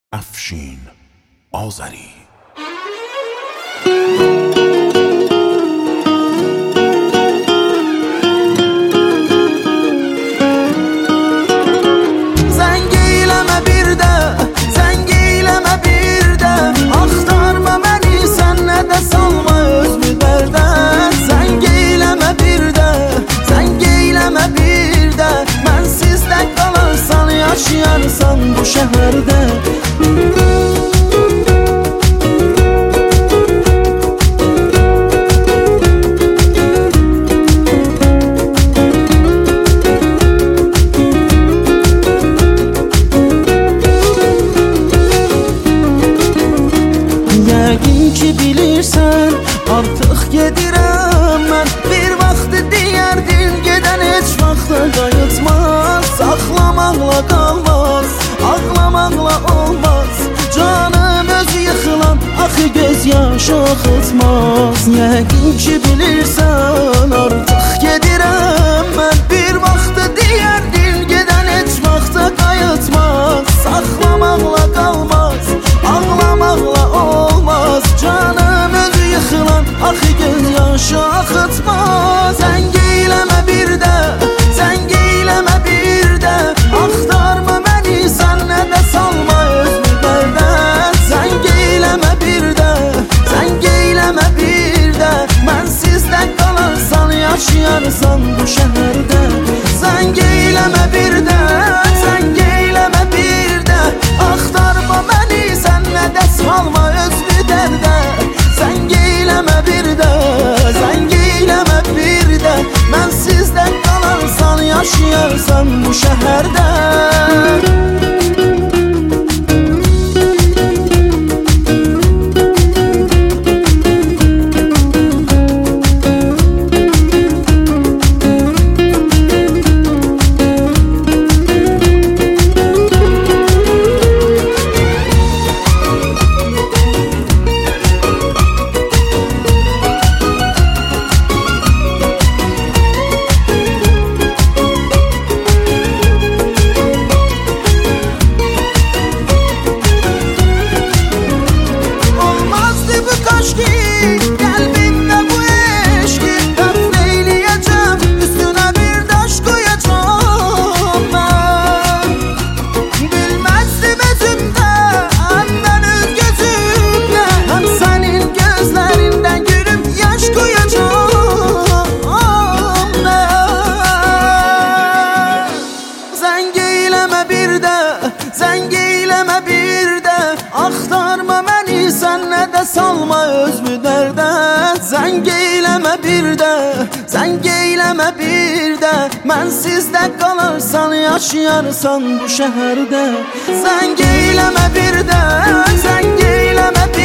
افشین آذری. Zəng eyləmə bir də, zəng eyləmə bir də, axtarma məni, sən nə də salma özünü dərdə. Zəng eyləmə bir də, zəng eyləmə bir də, mənsiz də qalarsan, yaşayarsan bu şəhərdə. Yəqin ki bilirsən, artıq gedirəm mən. Bir vaxt deyərdin, gedən heç vaxta qayıtmaz. Saxlamaqla qalmaz, ağlamaqla olmaz. Canım öz yıxılan, axı göz yaşı axıtmaz. Yəqin ki bilirsən, artıq gedirəm mən. Bir vaxt deyərdin, gedən heç vaxta qayıtmaz. Saxlamaqla qalmaz, ağlamaqla olmaz. Canım özü yıxılan, axı göz yaşı axıtmaz. Zəng eyləmə bir də, zəng eyləmə bir də, axtarma məni, sən nə də salma özünü dərdə. Zəng eyləmə bir də, zəng eyləmə bir də, mənsiz də qalarsan, yaşayarsan bu şəhərdə. Zəng eyləmə bir də, zəng eyləmə bir də, axtarma məni, sən nə də salma özünü dərdə. Zəng eyləmə bir də, zəng eyləmə bir də, mənsiz də qalarsan, yaşayarsan bu şəhərdə. Zəng eyləmə bir də, axtarma məni, sən nə də salma özünü dərdə. Zəng eyləmə bir də, zəng eyləmə bir də, mənsiz də qalarsan, yaşayarsan bu şəhərdə. Zəng eyləmə bir də, zəng eyləmə